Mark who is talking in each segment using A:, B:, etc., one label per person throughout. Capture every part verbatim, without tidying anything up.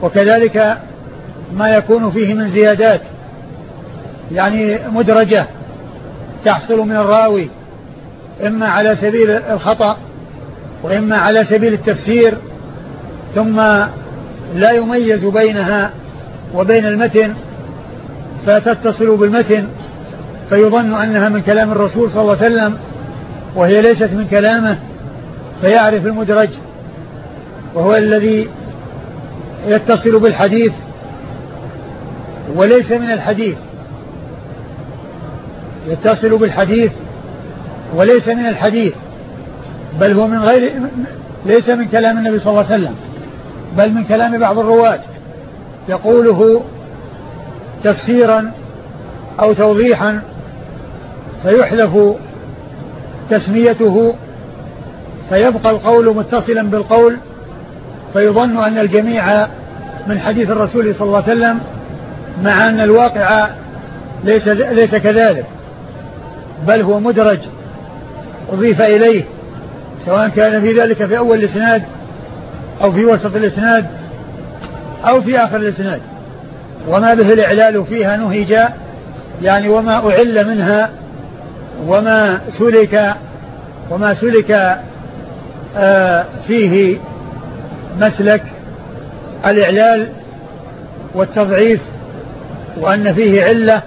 A: وكذلك ما يكون فيه من زيادات يعني مدرجة تحصل من الراوي إما على سبيل الخطأ وإما على سبيل التفسير، ثم لا يميز بينها وبين المتن فتتصل بالمتن فيظن أنها من كلام الرسول صلى الله عليه وسلم وهي ليست من كلامه، فيعرف المدرج وهو الذي يتصل بالحديث وليس من الحديث، يتصل بالحديث وليس من الحديث، بل هو من غير ليس من كلام النبي صلى الله عليه وسلم، بل من كلام بعض الرواة يقوله تفسيرا أو توضيحا فيحذف تسميته فيبقى القول متصلا بالقول، فيظن أن الجميع من حديث الرسول صلى الله عليه وسلم، مع أن الواقع ليس, ليس كذلك، بل هو مدرج أضيف إليه، سواء كان في ذلك في أول الإسناد أو في وسط الإسناد أو في آخر الإسناد، وما به الإعلال فيها نهج، يعني وما أعل منها وما سلك وما سلك آه فيه مسلك الإعلال والتضعيف، وأن فيه علة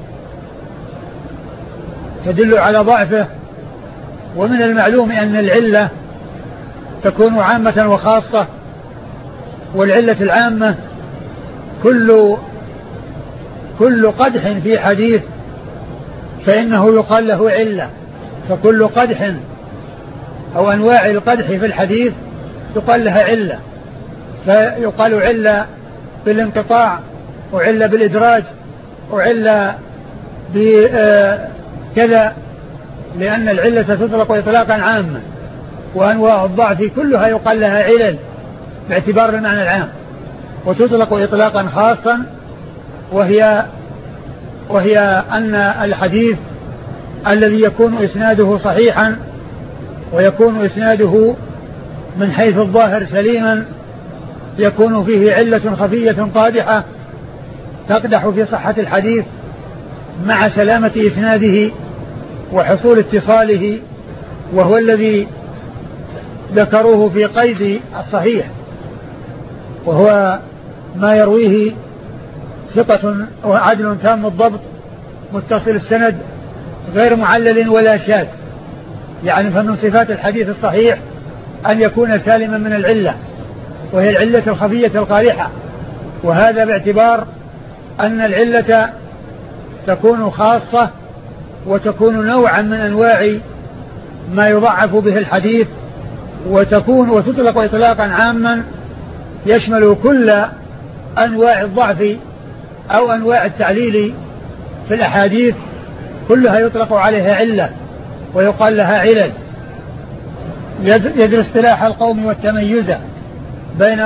A: تدل على ضعفه. ومن المعلوم أن العلة تكون عامة وخاصة، والعلة العامة كل كل قدح في حديث فإنه يقال له علة، فكل قدح أو أنواع القدح في الحديث يقال لها علة، فيقال علة بالانقطاع وعلة بالإدراج وعلة بكذا، لأن العلة تطلق إطلاقا عاما، وأنواع الضعف كلها يقال لها علل باعتبار المعنى العام، وتطلق إطلاقا خاصا، وهي وهي أن الحديث الذي يكون إسناده صحيحا ويكون إسناده من حيث الظاهر سليما يكون فيه علة خفية قادحة تقدح في صحة الحديث مع سلامة إسناده وحصول اتصاله، وهو الذي ذكروه في قيد الصحيح، وهو ما يرويه ثقة وعدل تام الضبط متصل السند غير معلل ولا شاذ، يعني فمن صفات الحديث الصحيح أن يكون سالما من العلة، وهي العلة الخفية القارحة، وهذا باعتبار أن العلة تكون خاصة وتكون نوعا من أنواع ما يضعف به الحديث، وتكون وتطلق إطلاقا عاما يشمل كل أنواع الضعف أو أنواع التعليل في الأحاديث، كلها يطلق عليها علة ويقال لها علل. يدرس اصطلاح القوم والتميز بين